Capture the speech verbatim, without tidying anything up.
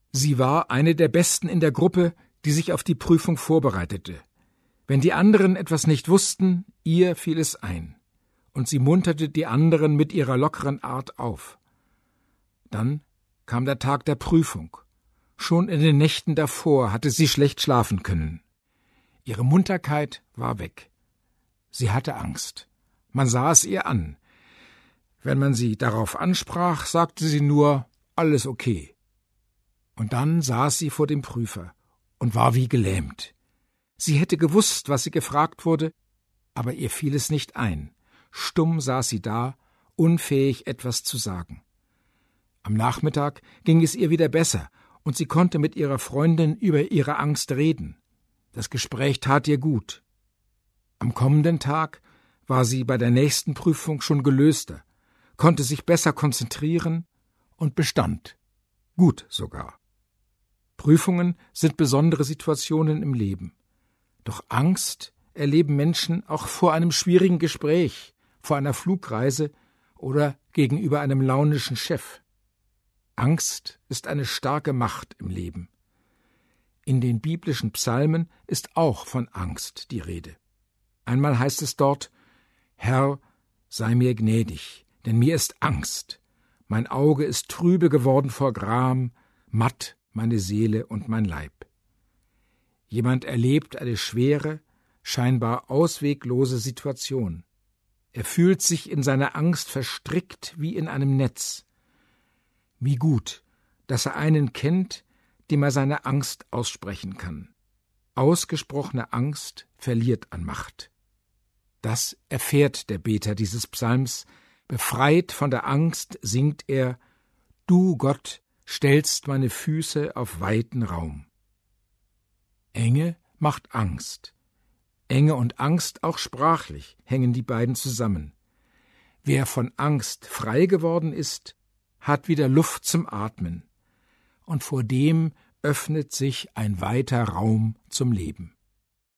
Sie war eine der Besten in der Gruppe, die sich auf die Prüfung vorbereitete. Wenn die anderen etwas nicht wussten, ihr fiel es ein, und sie munterte die anderen mit ihrer lockeren Art auf. Dann kam der Tag der Prüfung. Schon in den Nächten davor hatte sie schlecht schlafen können. Ihre Munterkeit war weg. Sie hatte Angst. Man sah es ihr an. Wenn man sie darauf ansprach, sagte sie nur, alles okay. Und dann saß sie vor dem Prüfer und war wie gelähmt. Sie hätte gewusst, was sie gefragt wurde, aber ihr fiel es nicht ein. Stumm saß sie da, unfähig, etwas zu sagen. Am Nachmittag ging es ihr wieder besser, und sie konnte mit ihrer Freundin über ihre Angst reden. Das Gespräch tat ihr gut. Am kommenden Tag war sie bei der nächsten Prüfung schon gelöster, konnte sich besser konzentrieren und bestand. Gut sogar. Prüfungen sind besondere Situationen im Leben. Doch Angst erleben Menschen auch vor einem schwierigen Gespräch, vor einer Flugreise oder gegenüber einem launischen Chef. Angst ist eine starke Macht im Leben. In den biblischen Psalmen ist auch von Angst die Rede. Einmal heißt es dort: Herr, sei mir gnädig, denn mir ist Angst. Mein Auge ist trübe geworden vor Gram, matt meine Seele und mein Leib. Jemand erlebt eine schwere, scheinbar ausweglose Situation. Er fühlt sich in seiner Angst verstrickt wie in einem Netz. Wie gut, dass er einen kennt, dem er seine Angst aussprechen kann. Ausgesprochene Angst verliert an Macht. Das erfährt der Beter dieses Psalms. Befreit von der Angst singt er: Du, Gott, stellst meine Füße auf weiten Raum. Enge macht Angst. Enge und Angst, auch sprachlich, hängen die beiden zusammen. Wer von Angst frei geworden ist, hat wieder Luft zum Atmen, und vor dem öffnet sich ein weiter Raum zum Leben.